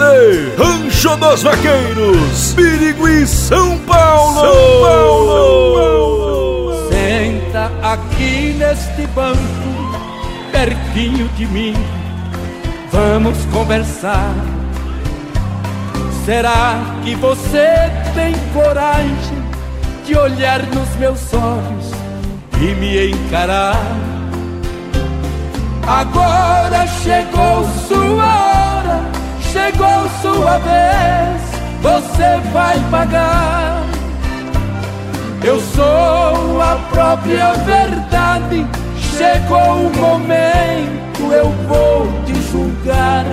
CD Rancho dos Vaqueiros, Birigui, São Paulo. Senta aqui neste banco, pertinho de mim, vamos conversar. Será que você tem coragem de olhar nos meus olhos e me encarar? Agora chegou sua hora, chegou sua vez, você vai pagar. Eu sou a própria verdade, chegou o momento, eu vou te julgar.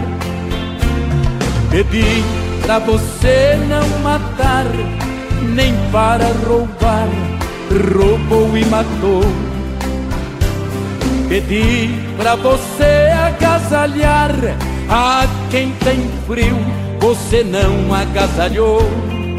Pedi pra você não matar, nem para roubar, roubou e matou. Pedi pra você agasalhar a quem tem frio, você não agasalhou.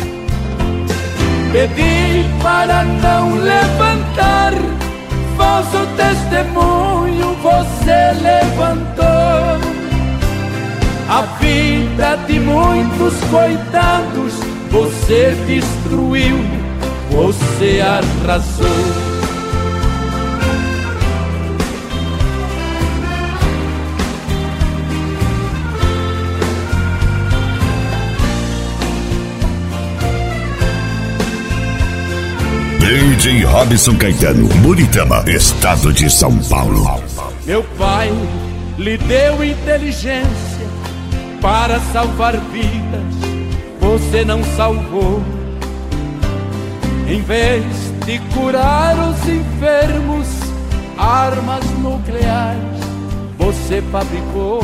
Pedi para não levantar falso testemunho, você levantou. A vida de muitos coitados você destruiu, você arrasou. DJ Robson Caetano, Buritama, estado de São Paulo. Meu pai lhe deu inteligência para salvar vidas, você não salvou. Em vez de curar os enfermos, armas nucleares você fabricou.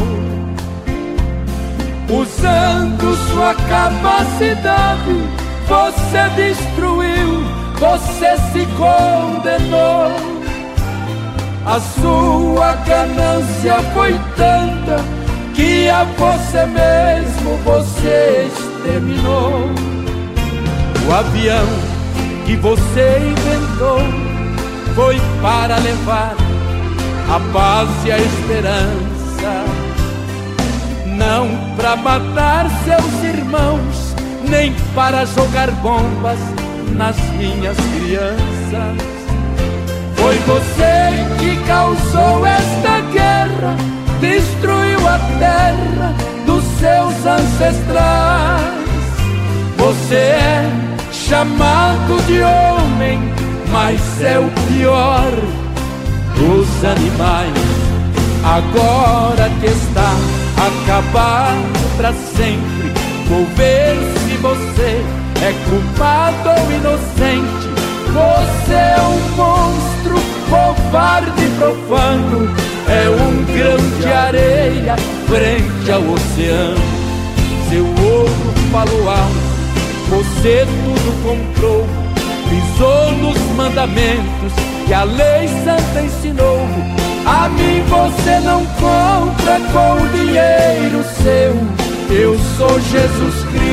Usando sua capacidade, você destruiu, você se condenou. A sua ganância foi tanta que a você mesmo você exterminou. O avião que você inventou foi para levar a paz e a esperança, não para matar seus irmãos, nem para jogar bombas nas minhas crianças. Foi você que causou esta guerra, destruiu a terra dos seus ancestrais. Você é chamado de homem, mas é o pior dos animais. Agora que está acabado pra sempre, vou ver se você é culpado ou inocente. Você é um monstro, covarde e profano, é um grão de areia frente ao oceano. Seu ouro falou alto, você tudo comprou, pisou nos mandamentos que a lei santa ensinou. A mim você não compra com dinheiro seu, eu sou Jesus Cristo,